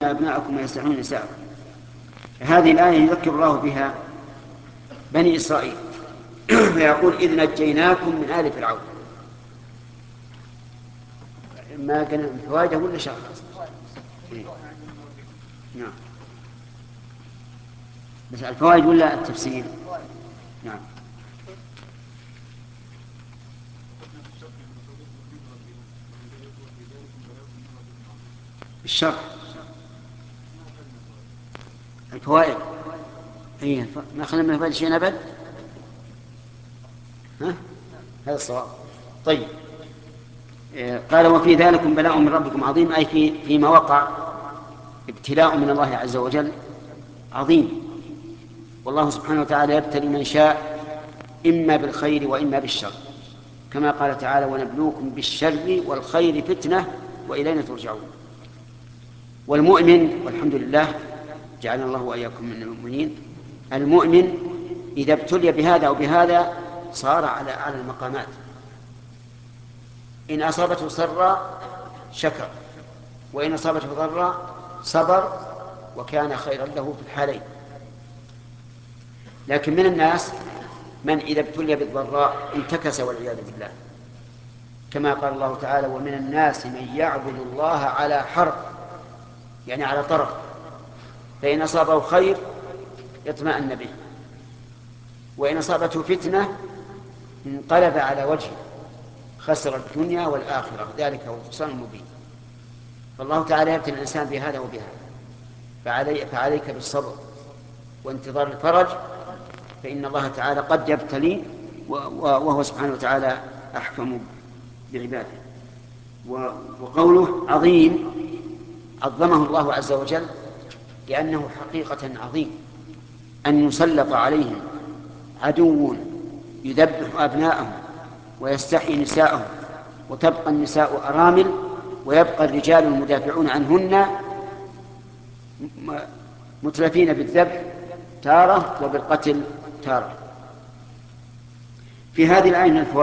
أبناءكم ويستحيون نساءكم. هذه الآية يذكر الله بها بني إسرائيل فيقول إذ نجيناكم من آل فرعون. ما كان فوائده ولا شرح؟ نعم، بس الفوائد ولا التفسير؟ نعم، الشرح الفوائد. اي ما خلنا من الفوائد شيء ابد. ها، هذا الصواب. طيب، قال وفي ذلكم بلاء من ربكم عظيم، أي فيما وقع ابتلاء من الله عز وجل عظيم. والله سبحانه وتعالى يبتلي من شاء إما بالخير وإما بالشر، كما قال تعالى ونبلوكم بالشر والخير فتنة وإلينا ترجعون. والمؤمن، والحمد لله جعلنا الله وإياكم من المؤمنين، المؤمن إذا ابتلي بهذا أو بهذا صار على المقامات. إن أصابته سراء شكر، وإن أصابته ضراء صبر، وكان خيرا له في الحالين. لكن من الناس من إذا ابتلي بالضراء انتكس والعياذ بالله، كما قال الله تعالى ومن الناس من يعبد الله على حرف، يعني على طرف، فإن أصابه خير اطمأن به، وإن أصابته فتنة انقلب على وجهه، خسر الدنيا والآخرة، ذلك هو الخسران المبين. فالله تعالى يبتلي الإنسان بهذا وبهذا، فعليك بالصبر وانتظار الفرج، فإن الله تعالى قد يبتلي وهو سبحانه وتعالى أحكم بعباده. وقوله عظيم عظمه الله عز وجل لأنه حقيقة عظيم أن يسلط عليهم عدو يذبح أبناءهم ويستحيي نساءهم، وتبقى النساء أرامل، ويبقى الرجال المدافعون عنهن متلفين بالذبح تارة وبالقتل تارة. في هذه الآية من الفوائد